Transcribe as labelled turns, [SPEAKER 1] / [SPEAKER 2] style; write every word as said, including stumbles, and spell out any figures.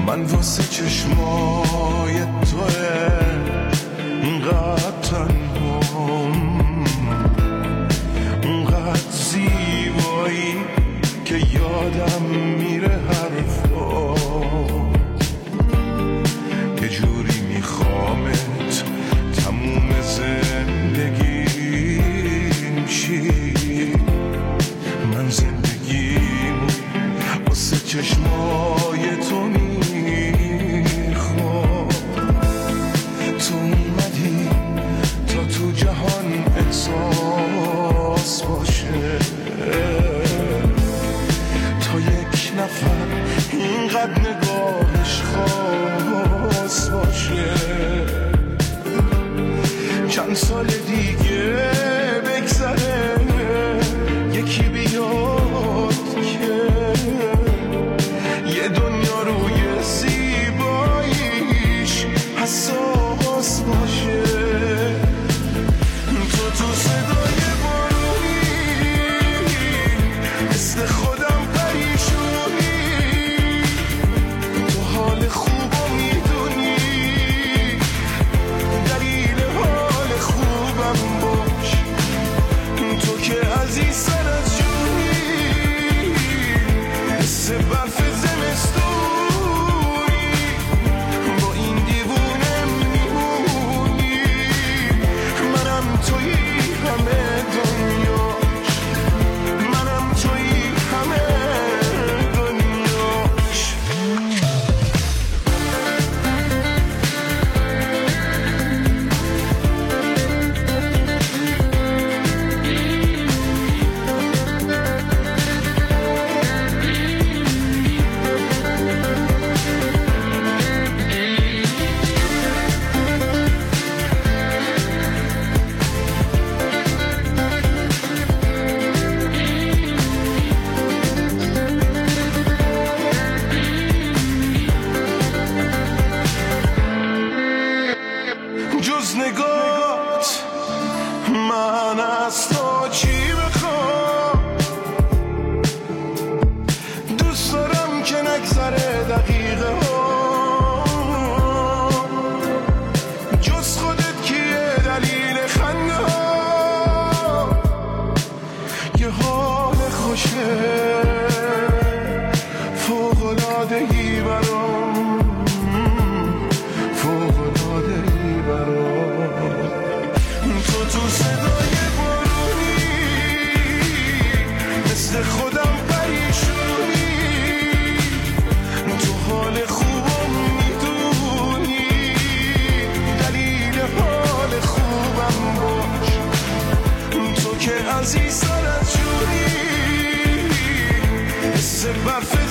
[SPEAKER 1] من واسه چشمای توه اینقدر تنهام، اونقدر زیبایی که یادم میره حرفات، یه جوری میخوامت تموم زندگیم شی. من زندگیمو واسه چشمای تو میخوام، تو اومدی تا تو جهان احساس باشه، تا یک نفر اینقدر نگاهش خاص باشه. چند سال دیگه بگذره یکی بیاد که یه دنیا روی زیباییش حساس باشه. تو تو صدای بارونی مثل خودم پریشونی، تو حال خوبو میدونی، دلیل حال خوبم باش. تو که عزیز سر از جونی، مثل برف زمستونی، با این دیوونه میمونی. منم تویی همه دنیاش، منم تویی همه دنیاش. جز نگات من از تو چی بخوام؟ دوست دارم که نگذره دقیقه ها، جز خودت کیه دلیل خنده ها؟ یه حال خوشه فوق‌العاده‌ای برام، فوق‌العاده‌ای برام. تو تو صدای بارونی مثل خودم پریشونی، تو حال خوبم میدونی، دلیل حال خوبم باش. تو که عزیز سر از جونی، مثل برف